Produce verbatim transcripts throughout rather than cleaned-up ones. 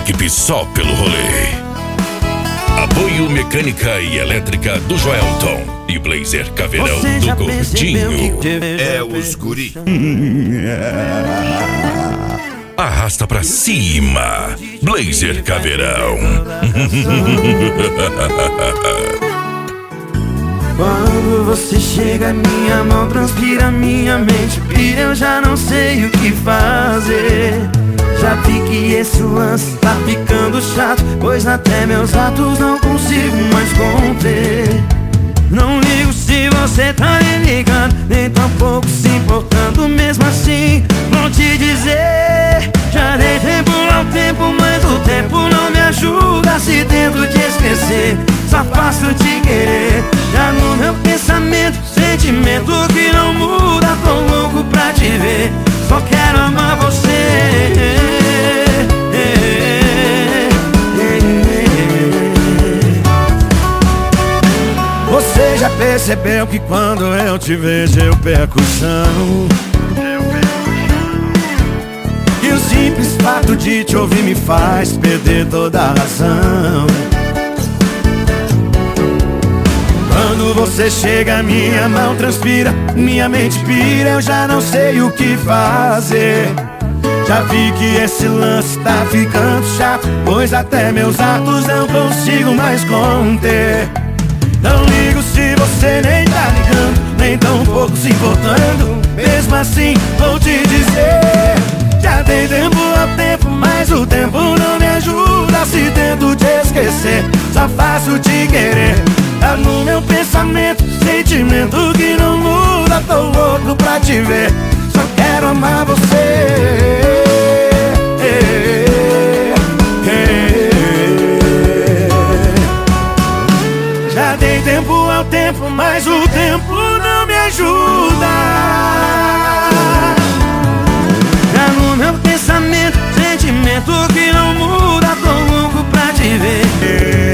equipe só pelo rolê. Apoio mecânica e elétrica do Joelton e Blazer Caveirão do Gordinho. É os guri. Arrasta pra cima, Blazer Caveirão. Quando você chega, minha mão transpira, minha mente pira, eu já não sei o que fazer. Já vi que esse lance tá ficando chato, pois até meus atos não consigo mais conter. Não ligo se você tá me ligando, nem tampouco se importando. Mesmo assim, vou te dizer, já dei tempo ao tempo, mas o tempo não me ajuda. Se tento te esquecer, só faço te querer. Já no meu pensamento, sentimento que não muda. Tô louco pra te ver, só quero amar você. Você já percebeu que quando eu te vejo eu perco o chão? E o simples fato de te ouvir me faz perder toda a razão. Quando você chega, minha mão transpira, minha mente pira, eu já não sei o que fazer. Já vi que esse lance tá ficando chato, pois até meus atos não consigo mais conter. Não ligo se você nem tá ligando, nem tão pouco se importando. Mesmo assim, vou te dizer, já dei tempo ao tempo, mas o tempo não me ajuda. Se tento te esquecer, só faço te querer. Tá no meu pensamento, sentimento que não muda. Tô louco pra te ver, só quero amar você. Já dei tempo ao tempo, mas o tempo não me ajuda. Já no meu pensamento, sentimento que não muda. Tô louco pra te ver.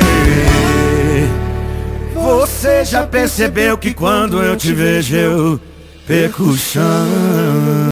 Você já percebeu que quando eu te vejo eu perco o chão?